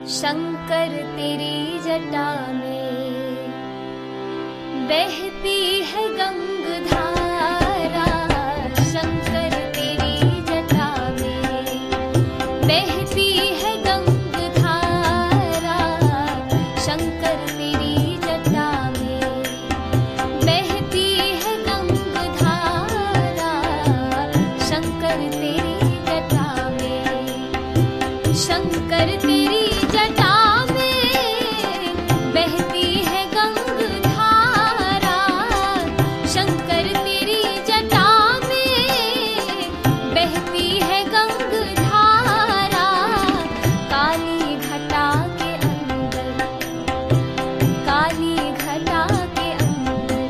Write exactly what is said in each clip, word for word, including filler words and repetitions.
शंकर तेरी जटा में बहती है गंगधारा, शंकर तेरी जटा में बहती है गंगधारा, शंकर तेरी जटा में बहती है गंगधारा, शंकर तेरी जटा में, शंकर तेरी जटा में बहती है गंगधारा, शंकर तेरी जटा में बहती है गंगधारा, काली घटा के अंदर, काली घटा के अंदर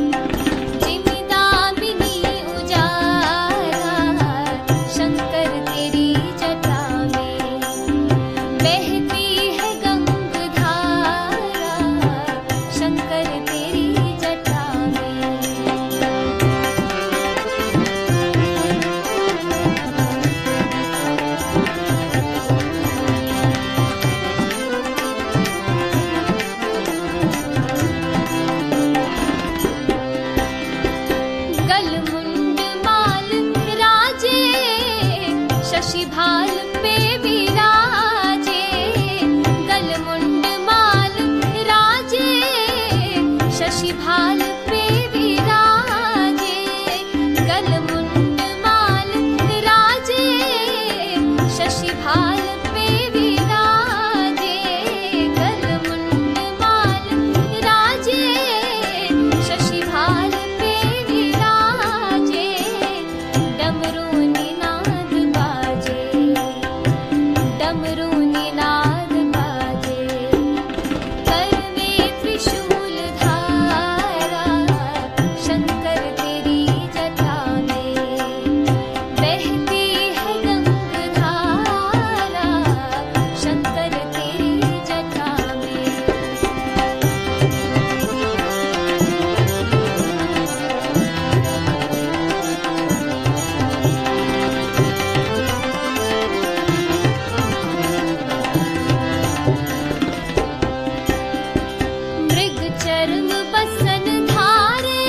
जिमिदामिनी उजाला, शंकर तेरी जटा में बहती है गंगधारा, शंकर तेरी जटा में। गलमुंड माल राजे, शशि भाल पे विराजे, गलमुंड माल राजे, शशि भाल पे विराजे, गलमुंड माल राजे, शशि भाल पे विराजे, गलमुंड माल राजे, शशि भाल पे विराजे, डमरू निनाद बाजे, डमरू निनाद बाजे, करने त्रिशूल धारा, शंकर तेरी जटा में बहती है गंगधारा, शंकर तेरी जटा में। मृग चर्म बसन धारे,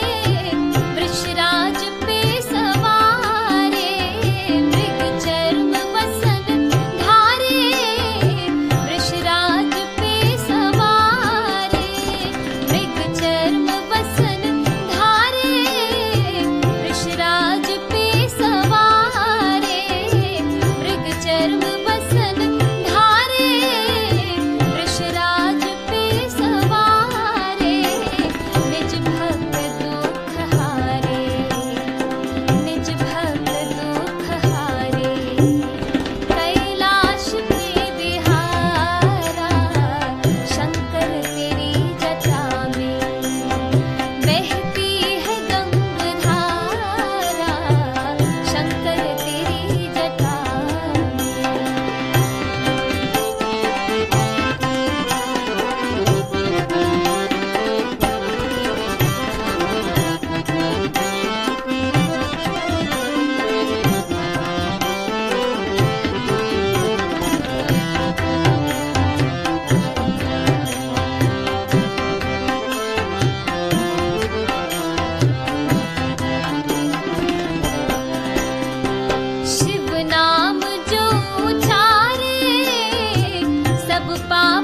वृषराज पे सवारे, मृग चर्म बसन धारे, वृषराज पे सवारे, मृग चर्म बसन धारे, वृषराज पे सवारे, मृग चर्म बसन धारे, वृषराज पे सवारे, निज भक्त दुख हारे, निज भक्त दुख हारे, कैलाश पे बिहारा, शंकर तेरी जटा में बहती है गंगधारा, शंकर तेरी जटा में। शिव नाम जो उचारे, सब पाप